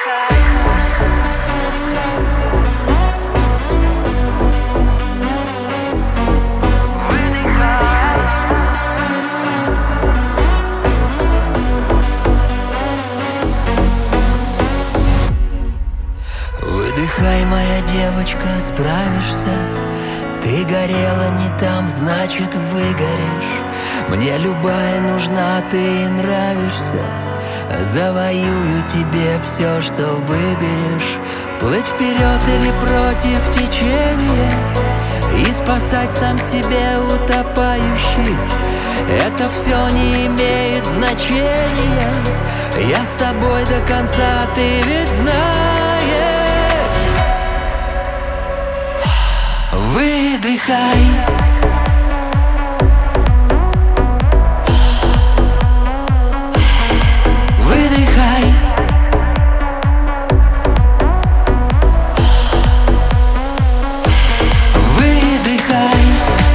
Выдыхай, моя девочка, справишься. Ты горела не там, значит выгоришь. Мне любая нужна, ты нравишься. Завоюю тебе все, что выберешь. Плыть вперед или против течения и спасать сам себе утопающих. Это все не имеет значения. Я с тобой до конца, ты ведь знаешь. Выдыхай. Выдыхай. Выдыхай.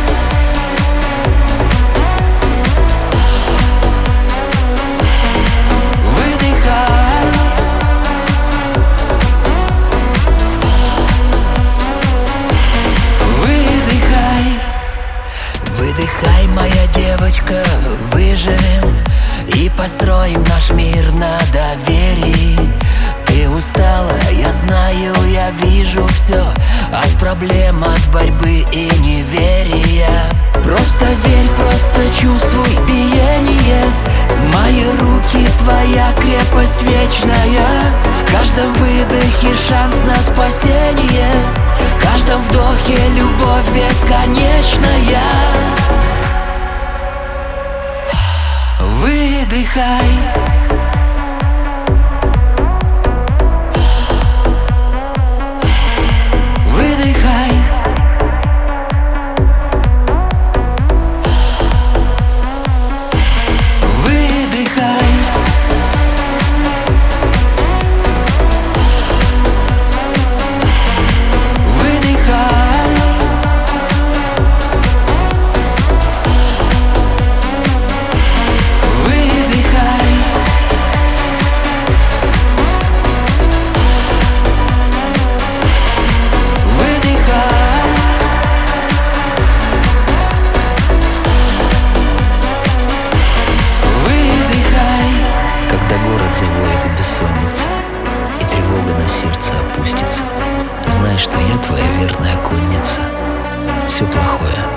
Выдыхай, моя девочка, выживем и построим наш мир на доверии. Ты устала, я знаю, я вижу все. От проблем, от борьбы и неверия. Просто верь, просто чувствуй биение. Мои руки, твоя крепость вечная. В каждом выдохе шанс на спасение. В каждом вдохе любовь бесконечная. Выдыхай. Выдыхай. Выдыхай. Когда город завоет и бессонница, и тревога на сердце опустится, знай, что я твоя верная конница. Все плохое